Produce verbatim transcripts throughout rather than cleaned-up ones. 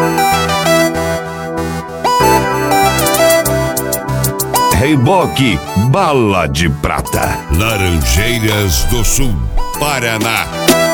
Reiboque Bala de Prata, Laranjeiras do Sul, Paraná.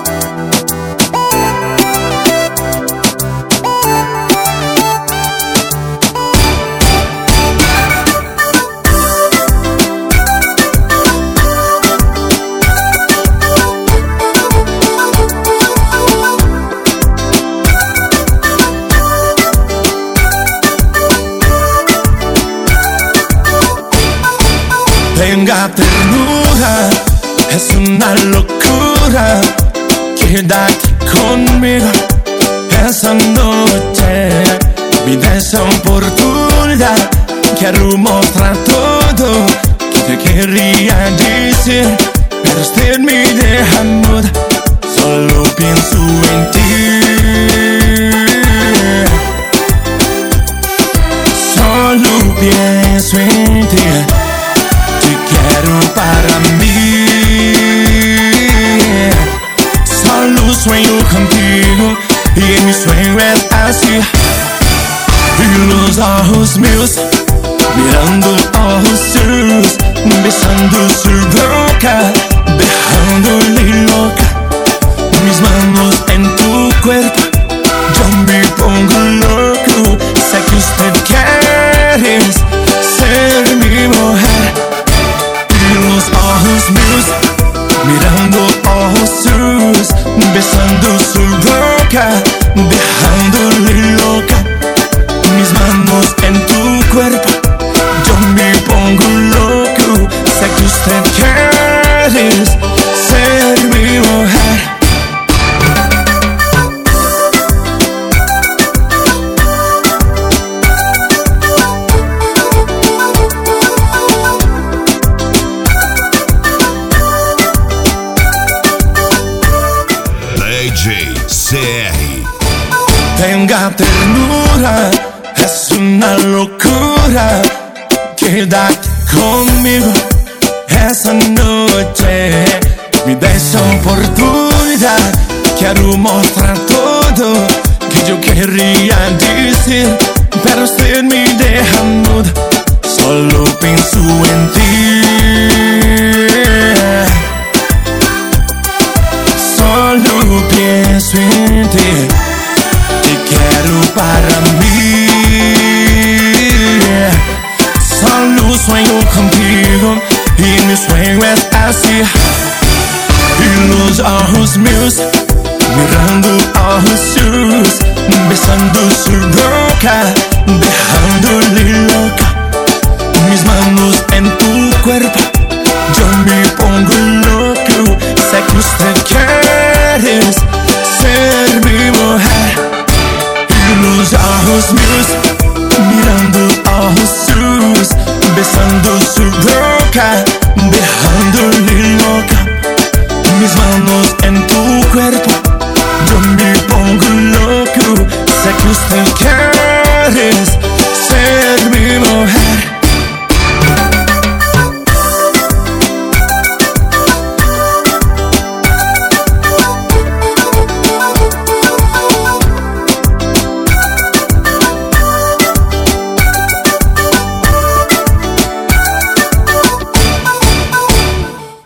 Venga ternura, es una locura. Quédate conmigo esa noche. Vida esa oportunidad. Quiero mostrar todo que te quería decir, pero usted me deja muda. Solo pienso en ti. Solo pienso en ti. Quiero para mí. Solo sueño contigo y mi sueño es así. Y los ojos míos mirando ojos suyos, besando su boca, dejándole loca. Mis manos en tu cuerpo, yo me pongo loco. Sé que usted quiere ser mi mujer. Los ojos míos mirando ojos suyos, besando su boca, dejándole loca. Mis manos en tu cuerpo, yo me pongo loco. Sé que usted quiere ser mi mujer. C R. Tenga ternura, es una locura. Quédate conmigo esa noche. Me da esa oportunidad. Quiero mostrar todo que yo quería decir, pero usted me deja muda. Solo pienso en ti. Solo pienso en ti, te quiero para mí. Solo sueño contigo y mi sueño es así. Y los ojos míos mirando ojos suyos, besando su boca, dejándole loca. Mis manos en tu